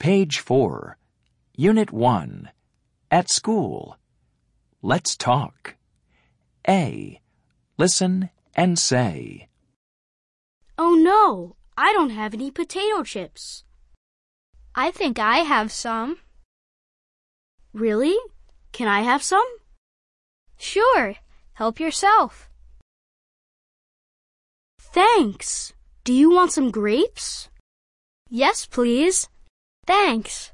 Page 4. Unit 1. At school. Let's talk. A. Listen and say. Oh no, I don't have any potato chips. I think I have some. Really? Can I have some? Sure, help yourself. Thanks. Do you want some grapes? Yes, please. Thanks.